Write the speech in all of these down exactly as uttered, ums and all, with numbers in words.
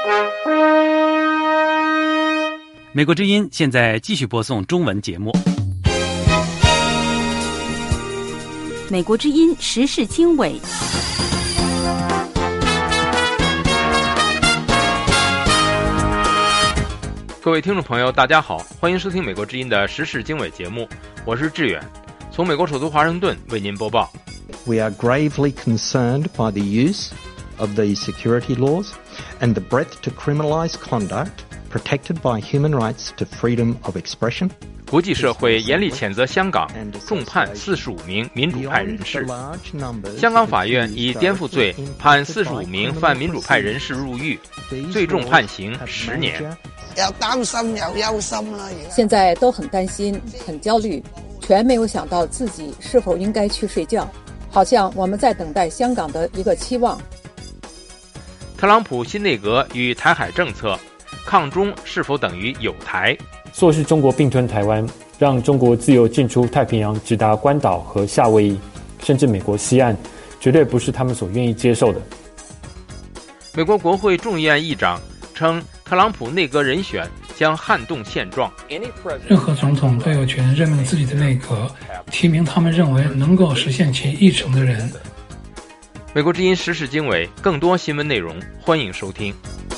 美国之音现在继续播送中文节目。 美国之音时事经纬。 各位听众朋友大家好，欢迎收听美国之音的时事经纬节目，我是志远，从美国首都华盛顿为您播报。 We are gravely concerned by the use of these security laws and the breadth to criminalize conduct protected by human rights to freedom of expression。 国际社会严厉谴责香港重判四十五名民主派人士。香港法院以颠覆罪判四十五名泛民主派人士入狱，最重判刑十年。 又擔心又憂心啦， 現在都很擔心很焦慮，全沒有想到自己是否應該去睡覺，好像我們在等待香港的一個期望。 特朗普新內閣與台海政策，抗中是否等於友台？ 說是中國併吞台灣，讓中國自由進出太平洋，直達關島和夏威夷，甚至美國西岸，絕對不是他們所願意接受的。 美國國會眾議院議長稱，特朗普內閣人選將撼動現狀。 任何總統都有權任命自己的內閣，提名他們認為能夠實現其議程的人。 美國之音時事經緯，更多新聞內容，歡迎收聽。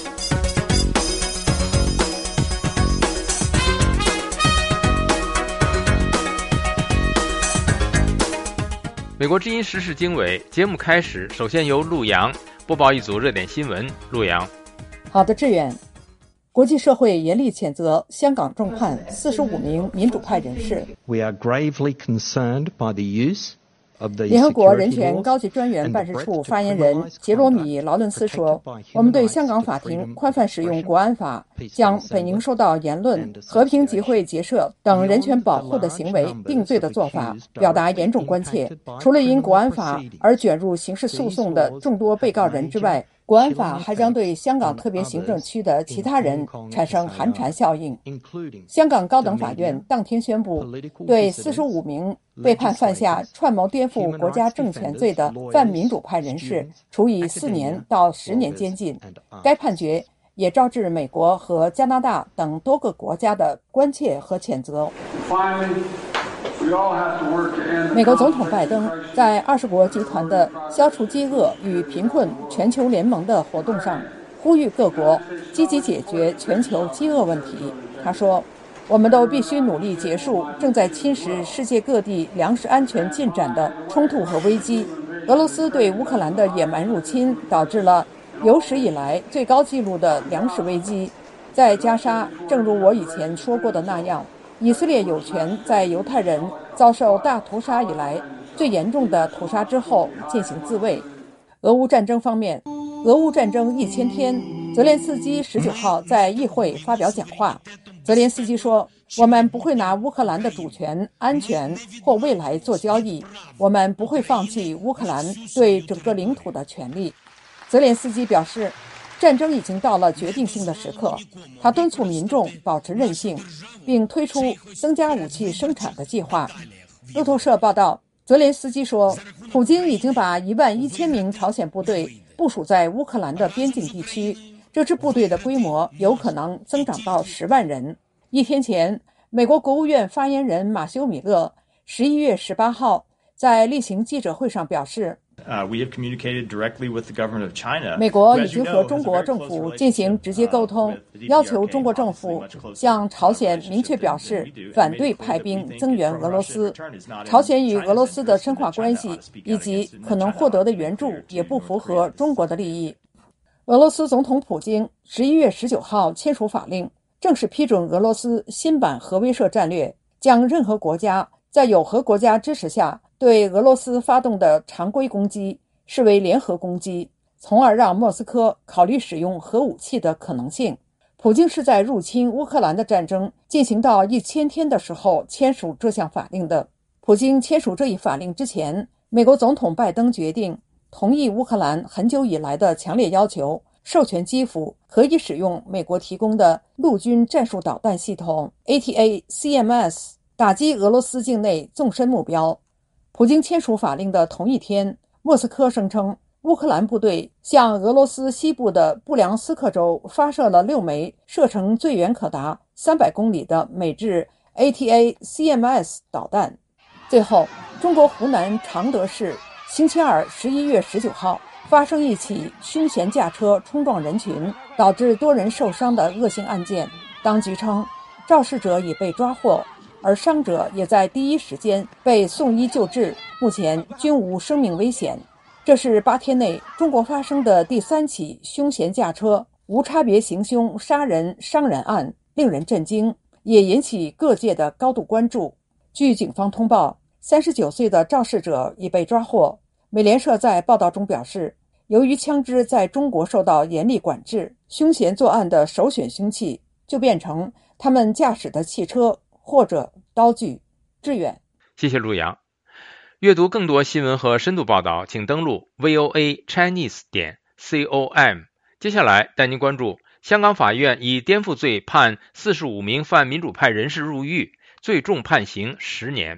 美國之音時事經緯節目開始，首先由陸陽播報一組熱點新聞。陸陽。 好的，志遠。國際社會嚴厲譴責香港重判四十五名民主派人士。 We are gravely concerned by the use of the 聯合國人權高級專員辦事處發言人傑羅米·勞倫斯說，我們對香港法庭寬泛使用國安法，將本應受到言論、和平集會結社等人權保護的行為定罪的做法，表達嚴重關切。除了因國安法而捲入刑事訴訟的眾多被告人之外，國安法還將對香港特別行政區的其他人產生寒蟬效應。香港高等法院當天宣布，對四十五名被判犯下串謀顛覆國家政權罪的泛民主派人士處以四年到十年監禁。該判決也招致美國和加拿大等多個國家的關切和譴責。美國總統拜登在二十國集團的消除飢餓與貧困全球聯盟的活動上，呼籲各國積極解決全球飢餓問題。他說，我們都必須努力結束正在侵蝕世界各地糧食安全進展的衝突和危機。俄羅斯對烏克蘭的野蠻入侵導致了有史以來最高紀錄的糧食危機。在加沙，正如我以前說過的那樣，以色列有權在猶太人遭受大屠殺以來最嚴重的屠殺之後進行自衛。俄烏戰爭方面，俄烏戰爭一千天，澤連斯基十九號在議會發表講話。澤連斯基說，我們不會拿烏克蘭的主權、安全或未來做交易，我們不會放棄烏克蘭對整個領土的權利。澤連斯基表示，戰爭已經到了決定性的時刻，他敦促民眾保持韌性，並推出增加武器生產的計劃。路透社報道，澤連斯基說，普京已經把一萬一千名朝鮮部隊部署在烏克蘭的邊境地區，這支部隊的規模有可能增長到十萬人。一天前，美國國務院發言人馬修·米勒十一月十八號在例行記者會上表示， Uh, we have communicated directly with the government of China. 美國已經和中國政府進行直接溝通，要求中國政府向朝鮮明確表示反對派兵增援俄羅斯。朝鮮與俄羅斯的深化關係以及可能獲得的援助也不符合中國的利益。俄羅斯總統普京十一月十九號簽署法令，正式批准俄羅斯新版核威懾戰略，將任何國家在有核國家支持下對俄羅斯發動的常規攻擊視為聯合攻擊，從而讓莫斯科考慮使用核武器的可能性。普京是在入侵烏克蘭的戰爭進行到一千天的時候簽署這項法令的。普京簽署這一法令之前，美國總統拜登決定同意烏克蘭很久以來的強烈要求，授權基輔可以使用美國提供的陸軍戰術導彈系統 A T A C M S 打擊俄羅斯境內縱深目標。普京簽署法令的同一天，莫斯科聲稱乌克兰部队向俄罗斯西部的布良斯克州发射了六枚射程最远可达三百公里的美制 A T A C M S 导弹。最后，中国湖南常德市星期二十一月十九号发生一起凶嫌驾车冲撞人群，导致多人受伤的恶性案件。当局称，肇事者已被抓获，而伤者也在第一时间被送医救治，目前均无生命危险。这是八天内中国发生的第三起凶嫌驾车无差别行凶杀人伤人案，令人震惊，也引起各界的高度关注。据警方通报，三十九岁的肇事者已被抓获。美联社在报道中表示，由于枪支在中国受到严厉管制，凶嫌作案的首选凶器就变成他们驾驶的汽车或者刀具。志远， 谢谢陆阳。阅读更多新闻和深度报道，请登录 V O A Chinese 点 com。 接下来带您关注香港法院以颠覆罪判四十五名泛民主派人士入狱，最重判刑十年。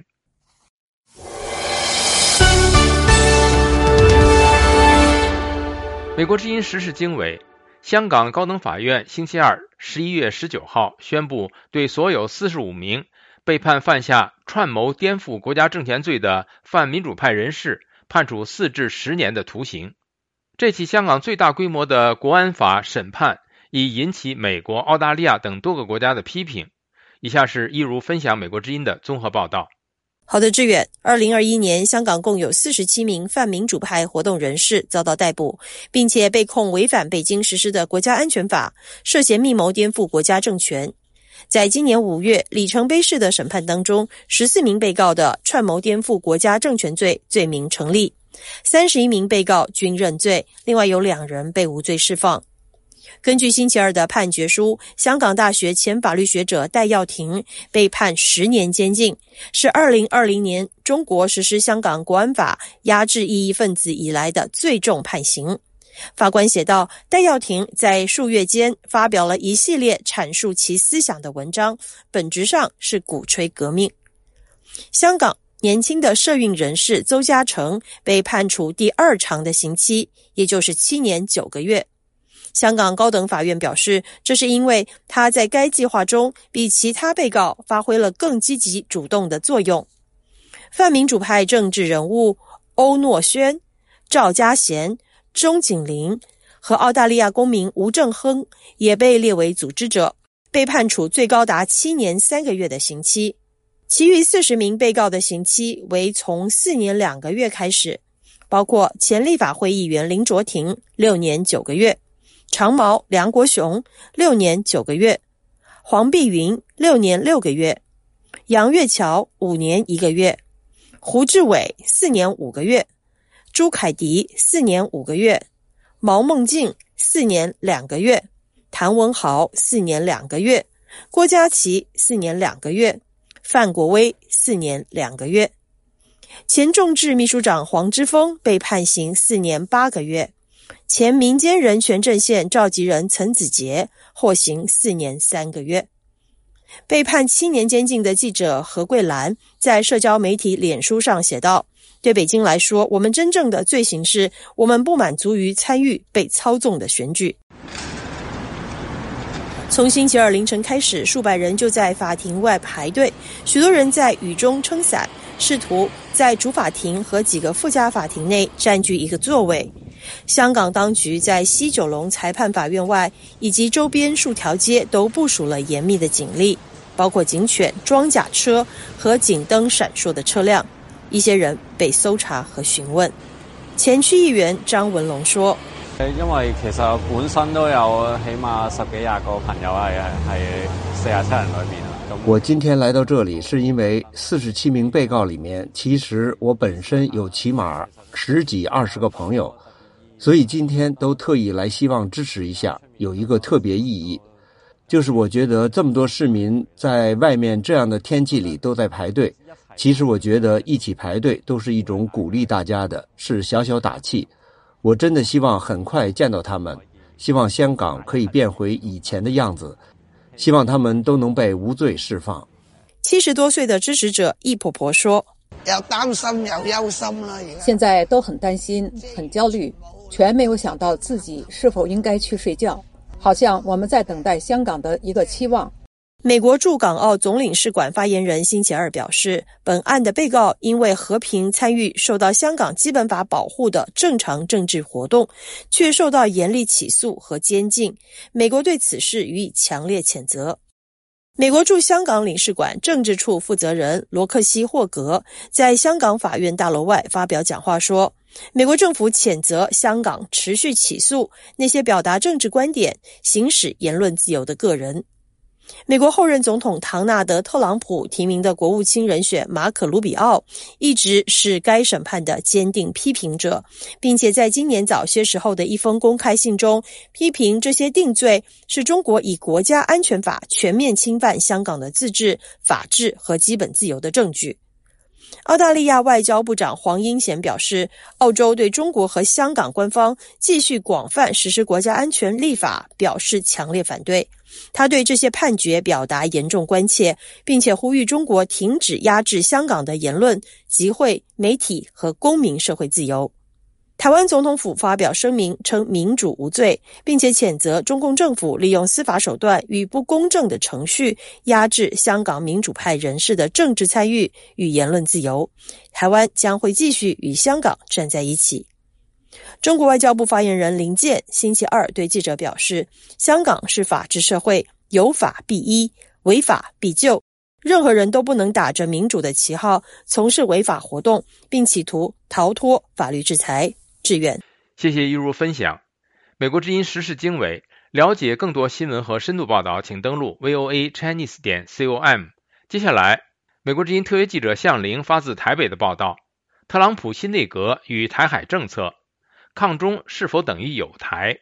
美国之音时事经纬，香港高等法院星期二十一月十九号宣布，对所有四十五名被判犯下串谋颠覆国家政权罪的泛民主派人士判处四至十年的徒刑。这起香港最大规模的国安法审判已引起美国、澳大利亚等多个国家的批评。以下是一如分享美国之音的综合报道。 好的，志远。二零二一年，香港共有四十七名泛民主派活动人士遭到逮捕，并且被控违反北京实施的国家安全法，涉嫌密谋颠覆国家政权。在今年五月里程碑式的审判当中，十四名被告的串谋颠覆国家政权罪罪名成立，三十一名被告均认罪，另外有两人被无罪释放。根据星期二的判决书，香港大学前法律学者戴耀廷被判十年监禁，是二零二零年中国实施香港国安法压制异议分子以来的最重判刑。法官写道，戴耀廷在数月间发表了一系列阐述其思想的文章，本质上是鼓吹革命。香港年轻的社运人士邹家成被判处第二长的刑期，也就是七年九个月。香港高等法院表示，这是因为他在该计划中比其他被告发挥了更积极主动的作用。泛民主派政治人物欧诺轩、赵家贤、钟景林和澳大利亚公民吴正亨也被列为组织者，被判处最高达七年三个月的刑期。其余四十名被告的刑期为从四年两个月开始，包括前立法会议员林卓廷六年九个月，长毛梁国雄六年九个月，黄碧云六年六个月，杨岳桥五年一个月，胡志伟四年五个月，朱凯迪四年五个月，毛孟静四年两个月，谭文豪四年两个月，郭家麒四年两个月，范国威四年两个月。前众志秘书长黄之锋被判刑四年八个月。前民间人权阵线召集人岑子杰获刑四年三个月。被判七年监禁的记者何桂兰在社交媒体脸书上写道，对北京来说，我们真正的罪行是我们不满足于参与被操纵的选举。从星期二凌晨开始，数百人就在法庭外排队，许多人在雨中撑伞，试图在主法庭和几个附加法庭内占据一个座位。香港当局在西九龙裁判法院外以及周边数条街都部署了严密的警力，包括警犬、装甲车和警灯闪烁的车辆。一些人被搜查和询问。前区议员张文龙说， 因為其實本身都有起碼十幾廿個朋友係係四十七人裏面。 我今天来到这里是因为四十七名被告里面，其实我本身有起码十几二十个朋友，所以今天都特意来希望支持一下，有一个特别意义，就是我觉得这么多市民在外面这样的天气里都在排队，其实我觉得一起排队都是一种鼓励大家的，是小小打气。我真的希望很快见到他们，希望香港可以变回以前的样子，希望他们都能被无罪释放。 七十多岁的支持者易婆婆说， 又擔心又憂心啦， 現在都很擔心很焦慮， 全没有想到自己是否应该去睡觉，好像我们在等待香港的一个期望。 美国驻港澳总领事馆发言人星期二表示，本案的被告因为和平参与受到香港基本法保护的正常政治活动，却受到严厉起诉和监禁，美国对此事予以强烈谴责。美国驻香港领事馆政治处负责人罗克西·霍格在香港法院大楼外发表讲话说，美国政府谴责香港持续起诉那些表达政治观点、行使言论自由的个人。美国后任总统唐纳德·特朗普提名的国务卿人选马可·卢比奥一直是该审判的坚定批评者，并且在今年早些时候的一封公开信中批评这些定罪是中国以国家安全法全面侵犯香港的自治、法治和基本自由的证据。澳大利亚外交部长黄英贤表示，澳洲对中国和香港官方继续广泛实施国家安全立法表示强烈反对。他对这些判决表达严重关切，并且呼吁中国停止压制香港的言论、集会、媒体和公民社会自由。台湾总统府发表声明称民主无罪，并且谴责中共政府利用司法手段与不公正的程序压制香港民主派人士的政治参与与言论自由。台湾将会继续与香港站在一起。中国外交部发言人林健星期二对记者表示，香港是法治社会，有法必依，违法必究，任何人都不能打着民主的旗号从事违法活动，并企图逃脱法律制裁。志远， 谢谢一如分享。美国之音时事经纬，了解更多新闻和深度报道，请登录 V O A Chinese 点 com。接下来，美国之音特约记者向玲发自台北的报道：特朗普新内阁与台海政策，抗中是否等于友台？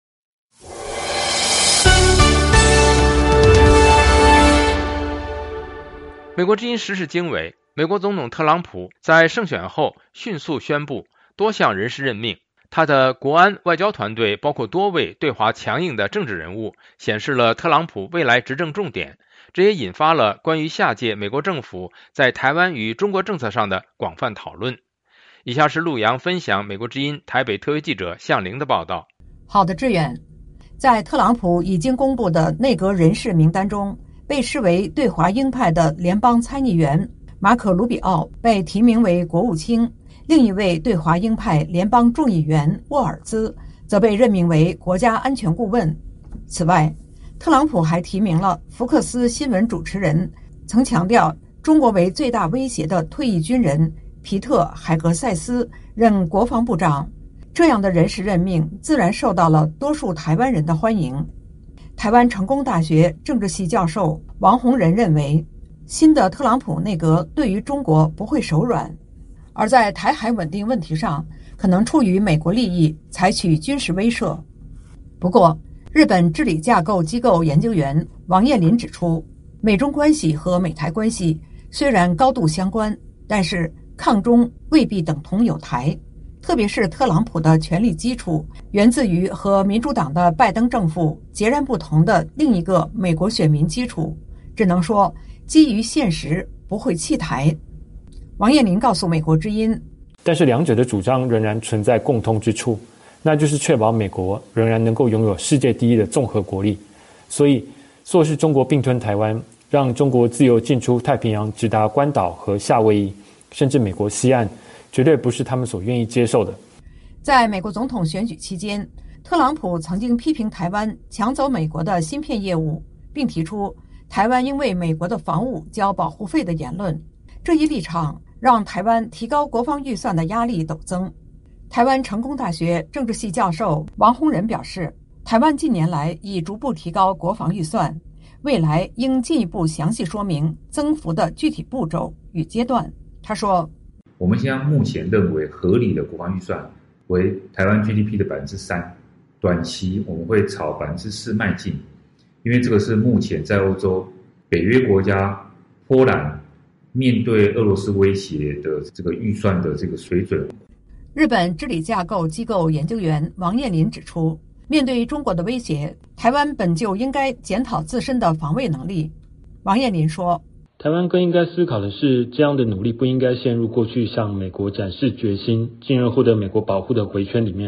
美国之音时事经纬，美国总统特朗普在胜选后迅速宣布多项人事任命，他的国安外交团队包括多位对华强硬的政治人物，显示了特朗普未来执政重点。这也引发了关于下届美国政府在台湾与中国政策上的广泛讨论。以下是陆洋分享美国之音台北特约记者向玲的报道。 好的，志远。在特朗普已经公布的内阁人事名单中，被视为对华鹰派的联邦参议员马可·卢比奥被提名为国务卿，另一位对华鹰派联邦众议员沃尔兹则被任命为国家安全顾问。此外，特朗普还提名了福克斯新闻主持人、曾强调中国为最大威胁的退役军人皮特·海格塞斯任国防部长。这样的人事任命自然受到了多数台湾人的欢迎。台湾成功大学政治系教授王洪仁认为，新的特朗普内阁对于中国不会手软，而在台海稳定问题上可能出于美国利益采取军事威慑。不过，日本治理架构机构研究员王彦霖指出，美中关系和美台关系虽然高度相关，但是抗中未必等同友台，特别是特朗普的权力基础源自于和民主党的拜登政府截然不同的另一个美国选民基础，只能说基于现实不会弃台。王彦霖告诉美国之音， 但是两者的主张仍然存在共通之处，那就是确保美国仍然能够拥有世界第一的综合国力。所以说是中国并吞台湾，让中国自由进出太平洋，直达关岛和夏威夷，甚至美国西岸，绝对不是他们所愿意接受的。 在美国总统选举期间，特朗普曾经批评台湾抢走美国的芯片业务，并提出台湾因为美国的防务交保护费的言论。这一立场让台湾提高国防预算的压力陡增。台湾成功大学政治系教授王洪仁表示，台湾近年来已逐步提高国防预算，未来应进一步详细说明增幅的具体步骤与阶段。他说， 我们现在目前认为合理的国防预算为台湾 G D P 的百分之三，短期我们会朝百分之四迈进，因为这个是目前在欧洲、北约国家、波兰面对俄罗斯威胁的这个预算的这个水准。 日本治理架构机构研究员王彦霖指出，面对中国的威胁，台湾本就应该检讨自身的防卫能力。王彦霖说， 台湾更应该思考的是，这样的努力不应该陷入过去向美国展示决心，进而获得美国保护的回圈里面，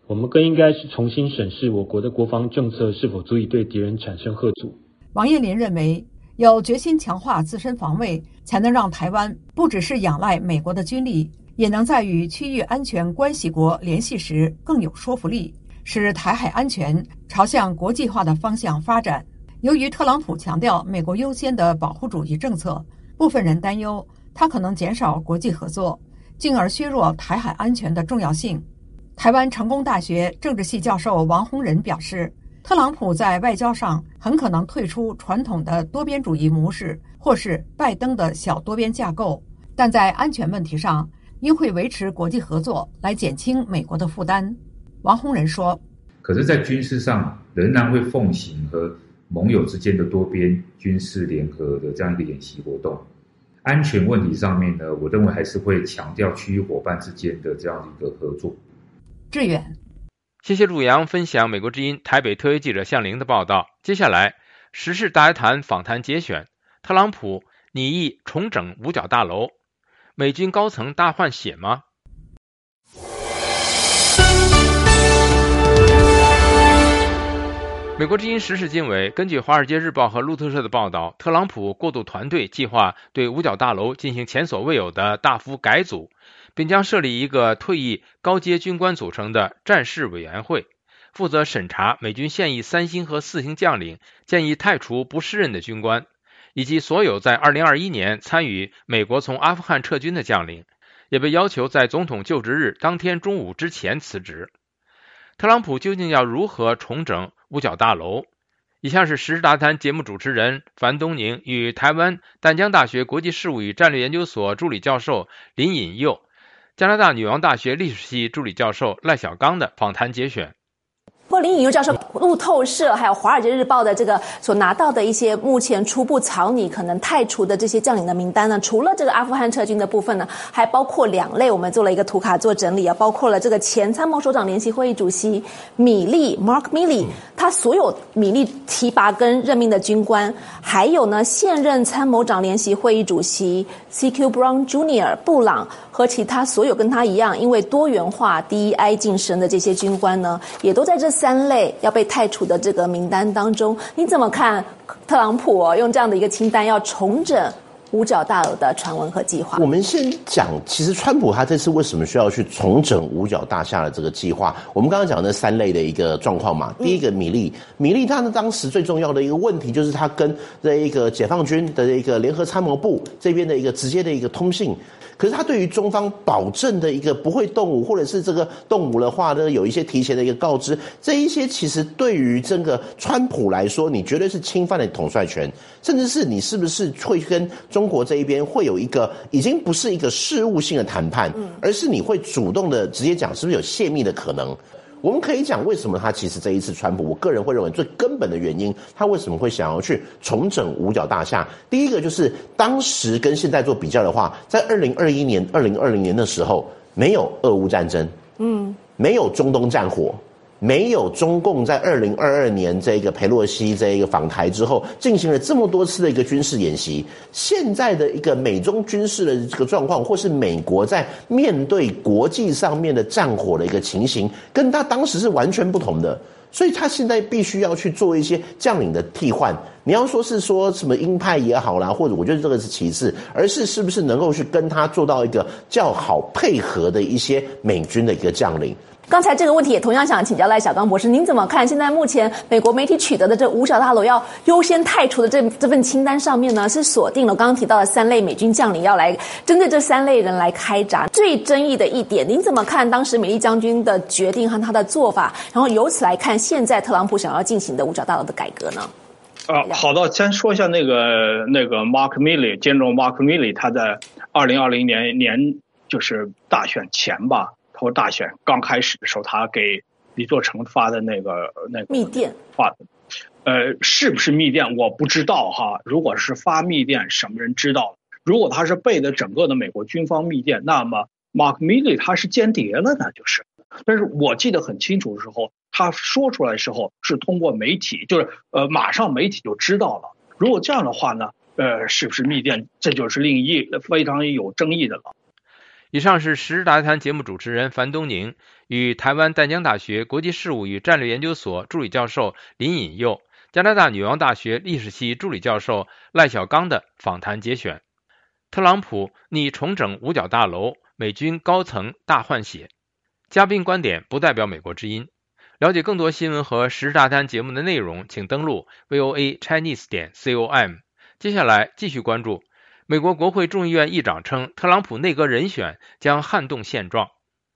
我们更应该是重新审视我国的国防政策是否足以对敌人产生吓阻。 王彦霖认为，有决心强化自身防卫，才能让台湾不只是仰赖美国的军力，也能在与区域安全关系国联系时更有说服力，使台海安全朝向国际化的方向发展。由于特朗普强调美国优先的保护主义政策，部分人担忧他可能减少国际合作，进而削弱台海安全的重要性。台湾成功大学政治系教授王洪仁表示，特朗普在外交上很可能退出传统的多边主义模式，或是拜登的小多边架构，但在安全问题上应会维持国际合作来减轻美国的负担。王洪仁说， 可是在军事上仍然会奉行和盟友之间的多边军事联合的这样一个演习活动。安全问题上面呢，我认为还是会强调区域伙伴之间的这样的一个合作。 志远， 谢谢陆阳分享美国之音台北特约记者向凌的报道。接下来时事大家谈访谈节选，特朗普拟意重整五角大楼，美军高层大换血吗？美国之音时事经纬根据《华尔街日报》和路透社的报道，特朗普过渡团队计划对五角大楼进行前所未有的大幅改组，并将设立一个退役高阶军官组成的战事委员会，负责审查美军现役三星和四星将领建议汰除不适任的军官，以及所有在二零二一年参与美国从阿富汗撤军的将领，也被要求在总统就职日当天中午之前辞职。特朗普究竟要如何重整五角大楼？以下是时事大谈节目主持人樊东宁与台湾淡江大学国际事务与战略研究所助理教授林引佑、加拿大女王大学历史系助理教授赖小刚的访谈节选。 不过林引佑教授，路透社还有华尔街日报的这个所拿到的一些目前初步草拟可能汰除的这些将领的名单呢，除了这个阿富汗撤军的部分呢，还包括两类，我们做了一个图卡做整理啊，包括了这个前参谋首长联席会议主席米利 Mark Milley， 他所有米利提拔跟任命的军官，还有呢现任参谋长联席会议主席 C Q Brown Junior 布朗和其他所有跟他一样因为多元化 D E I 晋升的这些军官呢，也都在这三类要被汰除的这个名单当中。你怎么看特朗普哦用这样的一个清单要重整五角大楼的传闻和计划？ 我们先讲，其实川普他这次为什么需要去重整五角大厦的这个计划？我们刚刚讲的三类的一个状况嘛。第一个米利，米利他呢当时最重要的一个问题就是他跟这一个解放军的一个联合参谋部这边的一个直接的一个通信。可是他对于中方保证的一个不会动武，或者是这个动武的话呢，有一些提前的一个告知，这一些其实对于这个川普来说，你绝对是侵犯了统帅权，甚至是你是不是会跟中国这一边会有一个已经不是一个事务性的谈判，而是你会主动的直接讲是不是有泄密的可能。我们可以讲为什么他其实这一次川普，我个人会认为最根本的原因，他为什么会想要去重整五角大厦？第一个就是当时跟现在做比较的话，在二零二一年、二零二零年的时候，没有俄乌战争，嗯，没有中东战火。没有中共在二零二二年这个裴洛西这一个访台之后，进行了这么多次的一个军事演习，现在的一个美中军事的这个状况，或是美国在面对国际上面的战火的一个情形，跟他当时是完全不同的。所以他现在必须要去做一些将领的替换。你要说是说什么鹰派也好啦，或者我觉得这个是其次，而是是不是能够去跟他做到一个较好配合的一些美军的一个将领。 刚才这个问题也同样想请教赖小刚博士，您怎么看现在目前美国媒体取得的这五角大楼要优先汰除的这这份清单上面呢，是锁定了刚刚提到的三类美军将领，要来针对这三类人来开闸。最争议的一点，您怎么看当时米利将军的决定和他的做法，然后由此来看现在特朗普想要进行的五角大楼的改革呢？ 啊，好的，先说一下那个那个 Mark Milley， general Mark Milley， 他在二零二零年年就是大选前吧，投大选刚开始的时候，他给李作成发的那个那个密电发的，呃，是不是密电我不知道哈。如果是发密电，什么人知道？如果他是背的整个的美国军方密电，那么 Mark Milley 他是间谍了呢，就是。但是我记得很清楚的时候，他说出来的时候是通过媒体，就是呃，马上媒体就知道了。如果这样的话呢，呃，是不是密电，这就是另一非常有争议的了。 以上是时事大谈节目主持人樊东宁与台湾淡江大学国际事务与战略研究所助理教授林颖佑、加拿大女王大学历史系助理教授赖小刚的访谈节选。特朗普拟重整五角大楼，美军高层大换血。嘉宾观点不代表美国之音。了解更多新闻和时事大谈节目的内容，请登录 V O A Chinese 点 com。接下来继续关注。美国国会众议院议长称，特朗普内阁人选将撼动现状。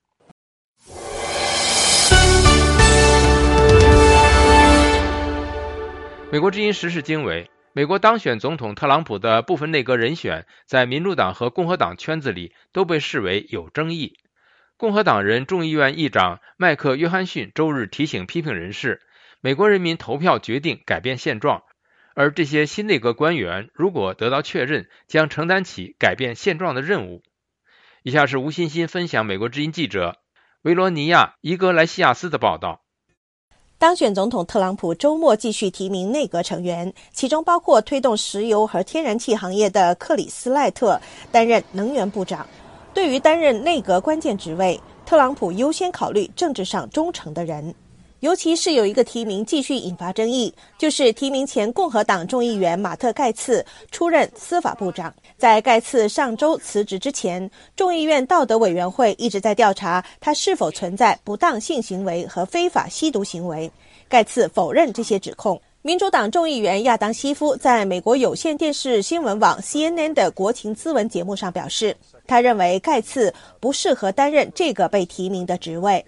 美国之音时事经纬，美国当选总统特朗普的部分内阁人选在民主党和共和党圈子里都被视为有争议。共和党人众议院议长麦克约翰逊周日提醒批评人士，美国人民投票决定改变现状，而这些新内阁官员如果得到确认，将承担起改变现状的任务。以下是吴欣欣分享美国之音记者维罗尼亚·伊格莱西亚斯的报道。 当选总统特朗普周末继续提名内阁成员，其中包括推动石油和天然气行业的克里斯赖特担任能源部长。对于担任内阁关键职位，特朗普优先考虑政治上忠诚的人。尤其是有一个提名继续引发争议，就是提名前共和党众议员马特·盖茨出任司法部长。在盖茨上周辞职之前，众议院道德委员会一直在调查他是否存在不当性行为和非法吸毒行为。盖茨否认这些指控。民主党众议员亚当西夫在美国有线电视新闻网 C N N 的国情咨文节目上表示，他认为盖茨不适合担任这个被提名的职位。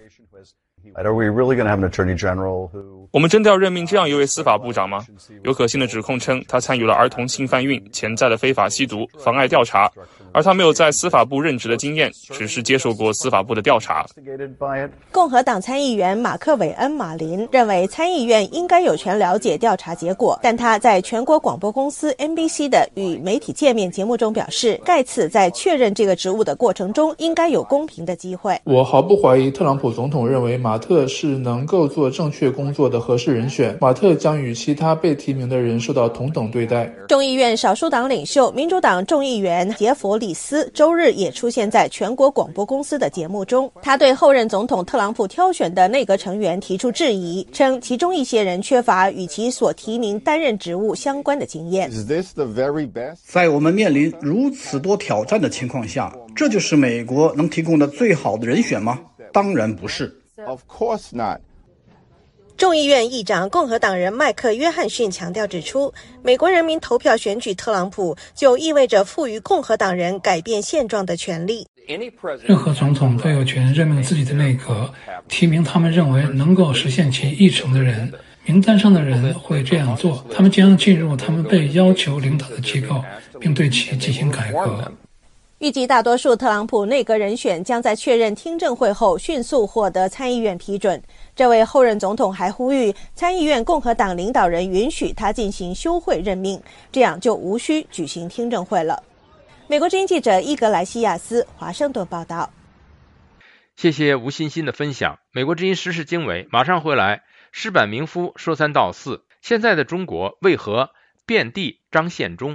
我们真的要任命这样一位司法部长吗？有可信的指控称他参与了儿童性贩运、潜在的非法吸毒、妨碍调查，而他没有在司法部任职的经验，只是接受过司法部的调查。 共和党参议员马克韦恩·马林认为参议院应该有权了解调查结果，但他在全国广播公司 N B C 的与媒体见面节目中表示，盖茨在确认这个职务的过程中应该有公平的机会。 我毫不怀疑特朗普总统认为马特是能够做正确工作的合适人选，马特将与其他被提名的人受到同等对待。 众议院少数党领袖民主党众议员杰弗里斯周日也出现在全国广播公司的节目中，他对后任总统特朗普挑选的内阁成员提出质疑，称其中一些人缺乏与其所提名担任职务相关的经验。 在我们面临如此多挑战的情况下，这就是美国能提供的最好的人选吗？当然不是。 Of course not. 众议院议长共和党人麦克约翰逊强调指出，美国人民投票选举特朗普就意味着赋予共和党人改变现状的权利。 任何总统都有权任命自己的内阁，提名他们认为能够实现其议程的人。名单上的人会这样做，他们将进入他们被要求领导的机构，并对其进行改革。 预计大多数特朗普内阁人选将在确认听证会后迅速获得参议院批准。这位后任总统还呼吁参议院共和党领导人允许他进行休会任命，这样就无需举行听证会了。美国之音记者伊格莱西亚斯华盛顿报道。 谢谢吴欣欣的分享。美国之音时事经纬马上回来。矢板明夫说三道四，现在的中国为何遍地张献忠？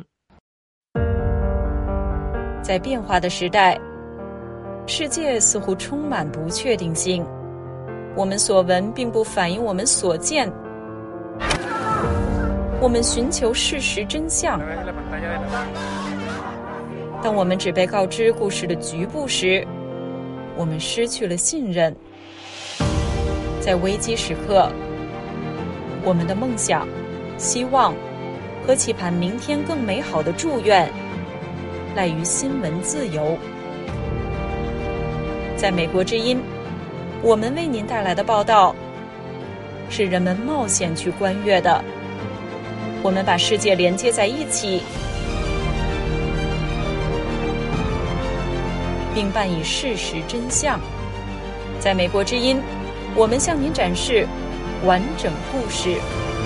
在变化的时代，世界似乎充满不确定性。我们所闻并不反映我们所见。我们寻求事实真相。当我们只被告知故事的局部时，我们失去了信任。在危机时刻，我们的梦想、希望和期盼明天更美好的祝愿赖于新闻自由。在美国之音，我们为您带来的报道是人们冒险去观阅的。我们把世界连接在一起，并伴以事实真相。在美国之音，我们向您展示完整故事。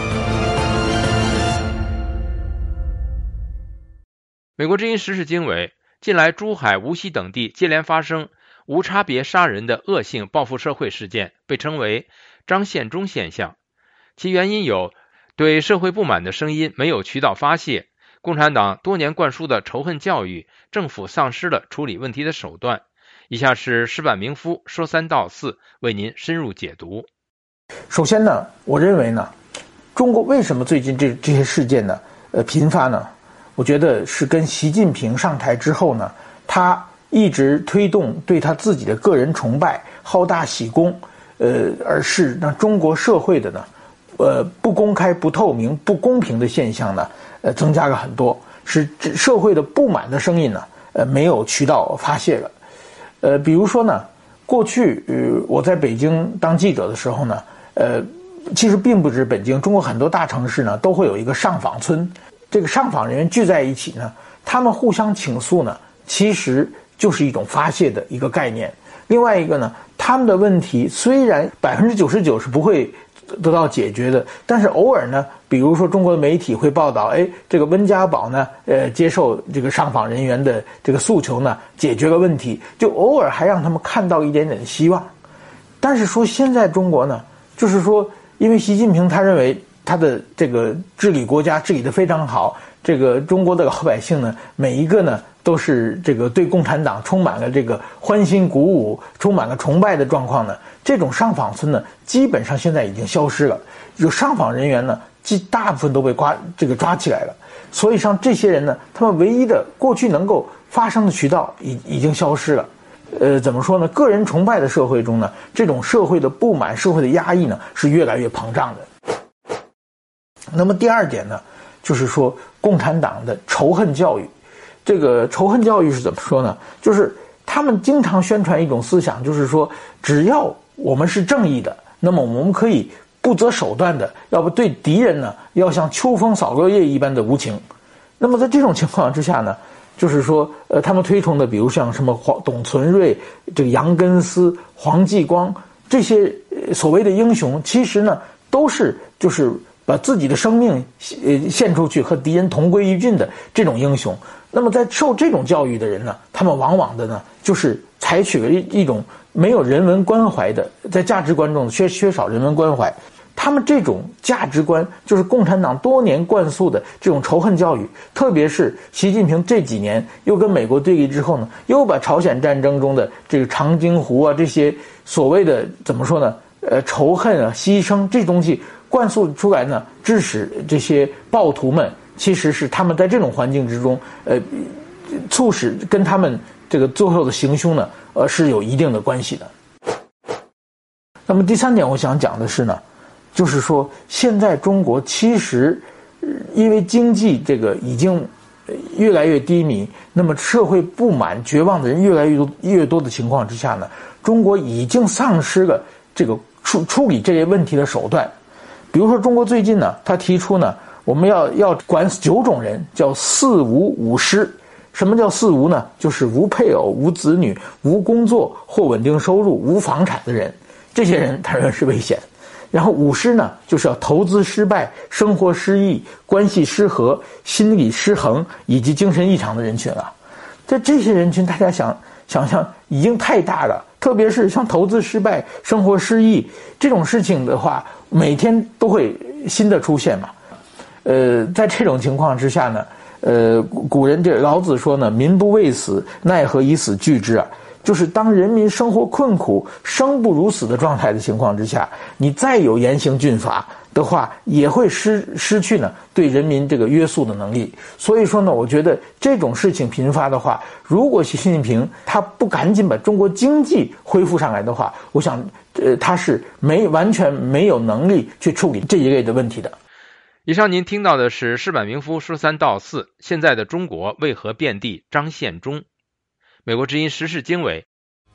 美国之音时事经纬，近来珠海、无锡等地接连发生无差别杀人的恶性报复社会事件，被称为张献忠现象。其原因有对社会不满的声音没有渠道发泄，共产党多年灌输的仇恨教育，政府丧失了处理问题的手段， 以下是矢板明夫说三道四为您深入解读。 首先呢，我认为呢，中国为什么最近这这些事件呢，呃，频发呢？我觉得是跟习近平上台之后呢，他一直推动对他自己的个人崇拜、好大喜功，呃，而是让中国社会的呢，呃，不公开、不透明、不公平的现象呢，呃，增加了很多，使社会的不满的声音呢，呃，没有渠道发泄了。呃，比如说呢，过去呃我在北京当记者的时候呢，呃，其实并不止北京，中国很多大城市呢都会有一个上访村。这个上访人员聚在一起呢，他们互相倾诉呢，其实就是一种发泄的一个概念。另外一个呢，他们的问题虽然百分之九十九是不会得到解决的，但是偶尔呢，比如说中国的媒体会报道，哎，这个温家宝呢，呃，接受这个上访人员的这个诉求呢，解决了问题，就偶尔还让他们看到一点点希望。但是说现在中国呢，就是说，因为习近平他认为他的这个治理国家治理得非常好，这个中国的老百姓呢，每一个呢都是这个对共产党充满了这个欢欣鼓舞，充满了崇拜的状况呢。这种上访村呢，基本上现在已经消失了。有上访人员呢，即大部分都被抓这个抓起来了。所以像这些人呢，他们唯一的过去能够发声的渠道已已经消失了。呃，怎么说呢？个人崇拜的社会中呢，这种社会的不满、社会的压抑呢，是越来越膨胀的。那么第二点呢，就是说共产党的仇恨教育。这个仇恨教育是怎么说呢？就是他们经常宣传一种思想，就是说只要我们是正义的，那么我们可以不择手段的，要不对敌人呢，要像秋风扫落叶一般的无情。那么在这种情况之下呢，就是说，呃，他们推崇的，比如像什么黄董存瑞、这个杨根思、黄继光这些所谓的英雄，其实呢，都是就是把自己的生命呃献出去，和敌人同归于尽的这种英雄。那么在受这种教育的人呢，他们往往的呢，就是采取了一一种没有人文关怀的，在价值观中缺缺少人文关怀。他们这种价值观就是共产党多年灌输的这种仇恨教育，特别是习近平这几年又跟美国对立之后呢，又把朝鲜战争中的这个长津湖啊这些所谓的怎么说呢，呃仇恨啊牺牲这东西灌输出来呢，致使这些暴徒们其实是他们在这种环境之中，呃，促使跟他们这个最后的行凶呢，呃是有一定的关系的。那么第三点我想讲的是呢，就是说现在中国其实因为经济这个已经越来越低迷，那么社会不满绝望的人越来越多越多的情况之下呢，中国已经丧失了这个处处理这些问题的手段。比如说中国最近呢，他提出呢，我们要要管九种人，叫四无五失。什么叫四无呢？就是无配偶、无子女、无工作或稳定收入、无房产的人，这些人他认为是危险。然后五失呢，就是要投资失败、生活失意、关系失和、心理失衡以及精神异常的人群啊。在这些人群，大家想想象已经太大了，特别是像投资失败、生活失意这种事情的话，每天都会新的出现嘛。呃，在这种情况之下呢，呃，古人这老子说呢，民不畏死，奈何以死惧之啊。就是当人民生活困苦、生不如死的状态的情况之下，你再有严刑峻法的话，也会失失去呢对人民这个约束的能力。所以说呢，我觉得这种事情频发的话，如果习近平他不赶紧把中国经济恢复上来的话，我想，呃，他是没完全没有能力去处理这一类的问题的。 以上您听到的是矢板明夫说三道四，现在的中国为何遍地张献忠？美国之音时事经纬。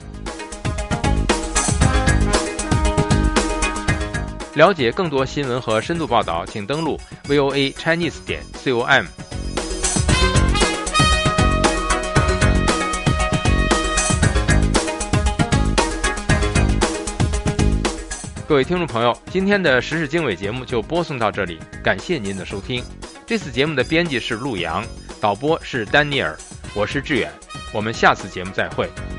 了解更多新闻和深度报道，请登录 V O A Chinese 点 com。各位听众朋友，今天的时事经纬节目就播送到这里，感谢您的收听。这次节目的编辑是陆阳，导播是丹尼尔，我是志远，我们下次节目再会。